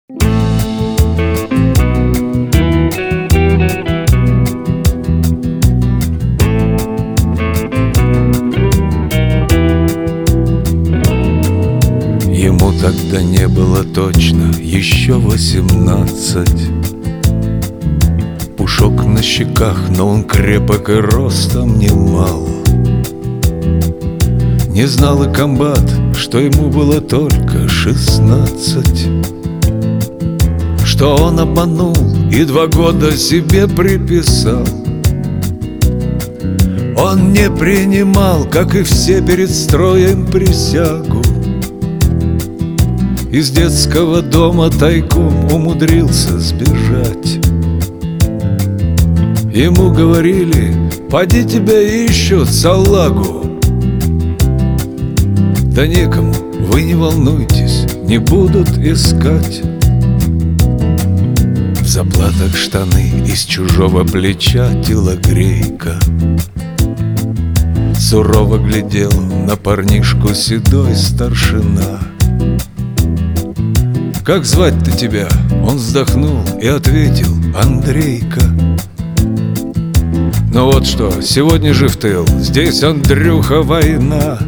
Ему тогда не было точно еще 18. Пушок на щеках, но он крепок и ростом немал. Не знал и комбат, что ему было только 16, что он обманул и 2 года себе приписал. Он не принимал, как и все перед строем, присягу. Из детского дома тайком умудрился сбежать. Ему говорили: поди тебя ищут, салагу. Да некому, вы не волнуйтесь, не будут искать. В заплатах штаны, из чужого плеча телогрейка. Сурово глядел на парнишку седой старшина. «Как звать-то тебя?» Он вздохнул и ответил: Андрейка. Ну вот что, сегодня же в тыл, здесь, Андрюха, война.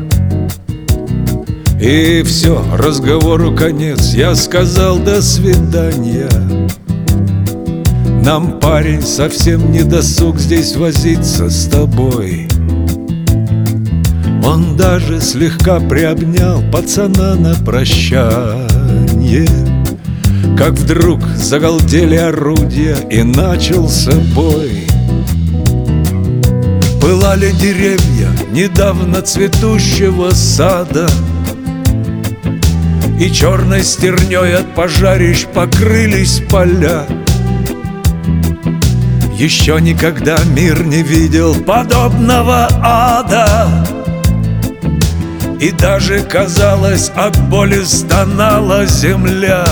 И все, разговору конец, я сказал до свидания. Нам, парень, совсем не досуг здесь возиться с тобой. Он даже слегка приобнял пацана на прощанье, как вдруг загалдели орудия и начался бой. Пылали деревья недавно цветущего сада, и черной стерней от пожарищ покрылись поля. Еще никогда мир не видел подобного ада, и даже, казалось, от боли стонала земля.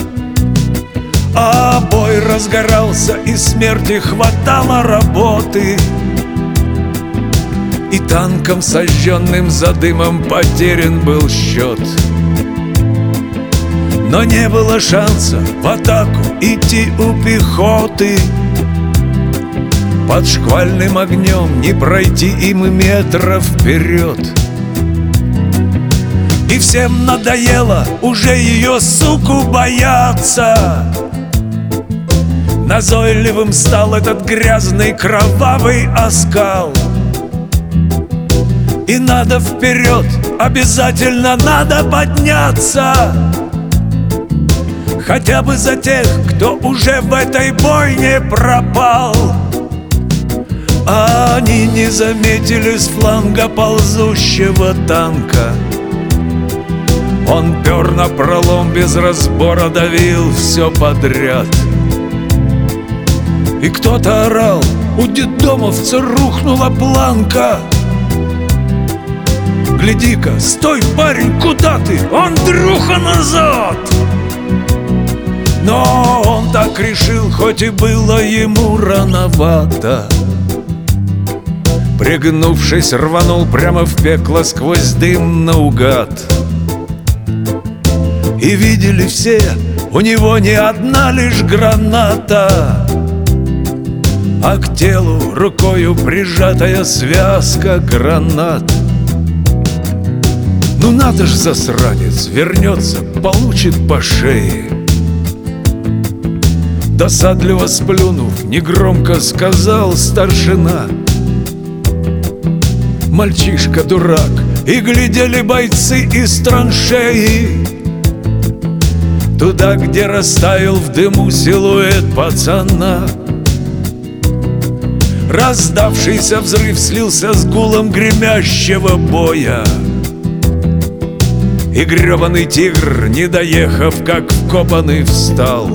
А бой разгорался, и смерти хватало работы, и танком, сожженным за дымом, потерян был счет. Но не было шанса в атаку идти у пехоты. Под шквальным огнем не пройти им метров вперед. И всем надоело уже ее, суку, бояться. Назойливым стал этот грязный кровавый оскал. И надо вперед, обязательно надо подняться, хотя бы за тех, кто уже в этой бойне пропал. А они не заметили с фланга ползущего танка. Он пер напролом, без разбора давил все подряд. И кто-то орал: у детдомовца рухнула планка. Гляди-ка, стой, парень, куда ты? Андрюха, назад! Но он так решил, хоть и было ему рановато. Пригнувшись, рванул прямо в пекло сквозь дым наугад. И видели все, у него не одна лишь граната, а к телу рукою прижатая связка гранат. Ну надо ж, засранец, вернется, получит по шее. Досадливо сплюнув, негромко сказал старшина: мальчишка дурак. И глядели бойцы из траншеи туда, где растаял в дыму силуэт пацана. Раздавшийся взрыв слился с гулом гремящего боя, и гребаный тигр, не доехав, как вкопанный, встал.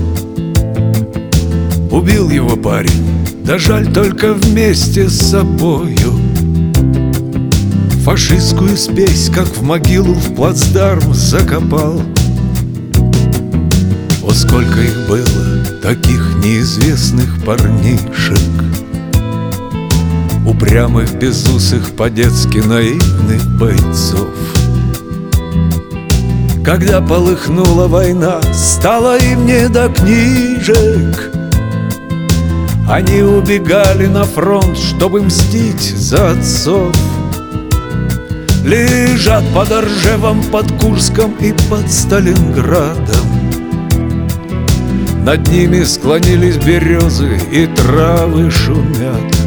Убил его парень, да жаль только вместе с собою. Фашистскую спесь, как в могилу, в плацдарм закопал. О, сколько их было, таких неизвестных парнишек, упрямых, безусых, по-детски наивных бойцов, Когда полыхнула война, стало им не до книжек. Они убегали на фронт, чтобы мстить за отцов. Лежат под Ржевом, под Курском и под Сталинградом. Над ними склонились березы и травы шумят.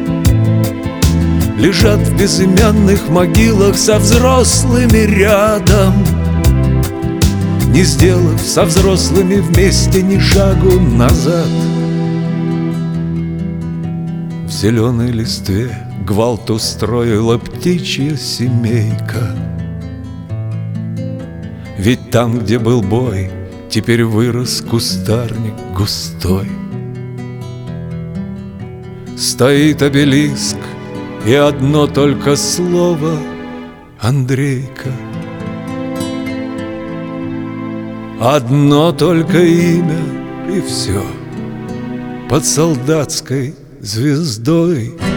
Лежат в безымянных могилах со взрослыми рядом, не сделав со взрослыми вместе ни шагу назад. В зеленой листве гвалт устроила птичья семейка. Ведь там, где был бой, теперь вырос кустарник густой. Стоит обелиск, и одно только слово — Андрейка. Одно только имя, и все под солдатской звездой.